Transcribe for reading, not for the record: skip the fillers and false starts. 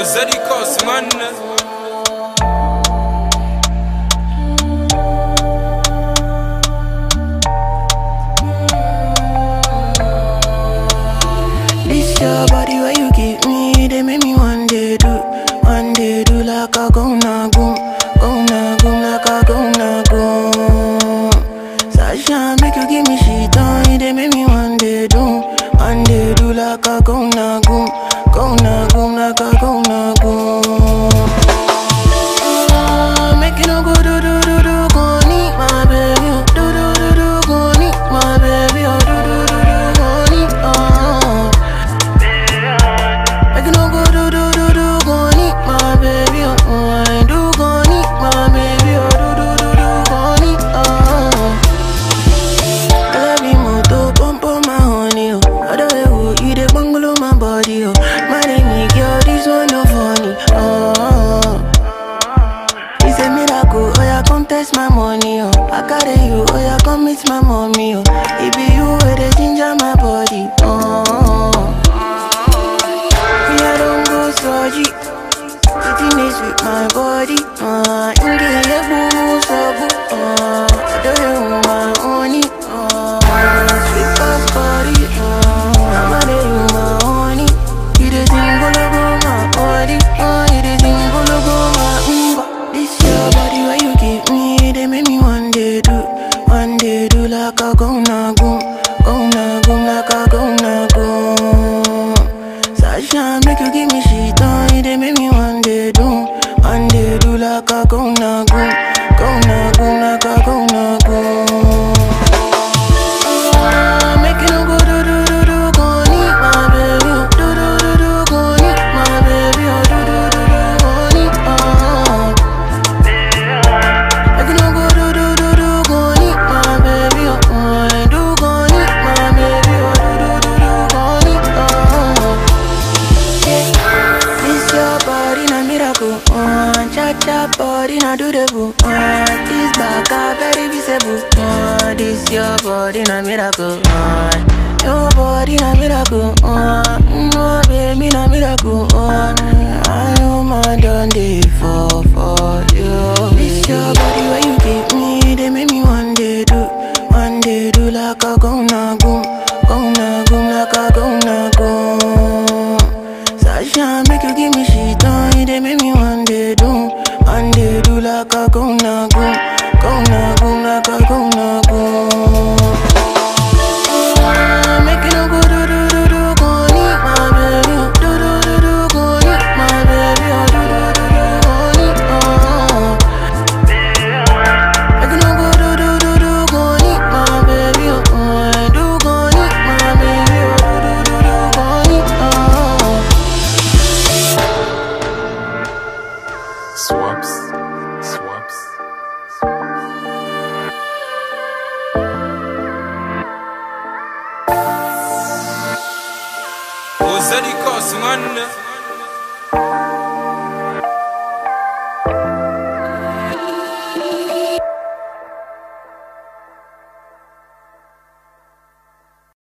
Zadikos, man. This your body where you give me, they make me one day do like a go na goom, like a go na goom. Sasha make you give me shit on, they make me one day do like a go na goom, like a go na goom. Make you no go do, go need my baby, do, go need my baby, oh do, go need, oh. Make you no go do, go need my baby, oh I do go need my baby, oh do, go need, oh. I love you moto, pump on my honey, oh. I don't know who you the bungalow my body, oh. My name is girl, this one no funny, oh. It's a miracle, oh yeah, come test my money, oh. I carry you, oh yeah, come meet my mommy, oh. It be you where they ginger my body, oh. Me I don't go surgery, sitting is with my body, in the boom, so boo, I don't know my honey, sweet ass body, I'm a day with my honey. You the thing gonna go my body, you the thing gonna go my This your body where you give me, they make me one day do like a go na goom, like a go na goom. Sasha make you give me shit on, they make me one day do like a go na goom, like a go na goom. Make you no go do, go need my baby, do, go need my baby, oh do, go need, oh. Make you no go do, go need my baby, oh I do go need my baby, oh do, go need, oh. Yeah. This your body na miracle, cha body na do the boo, this back a very visible, this your body na miracle, your body na miracle, no baby na miracle, I know my done day for you. This your body where you give me, they make me one day do like a go na goom, like a go na goom. Sasha make you give me shit on, they make me one day do like a go na goom, like a go na goom. Make you no go do, go need my baby, do, go need my baby, oh do, go need, oh. Make you no go do, go need my baby, oh I do go need my baby, oh do, go need, oh. Swaps. Zadikos, man.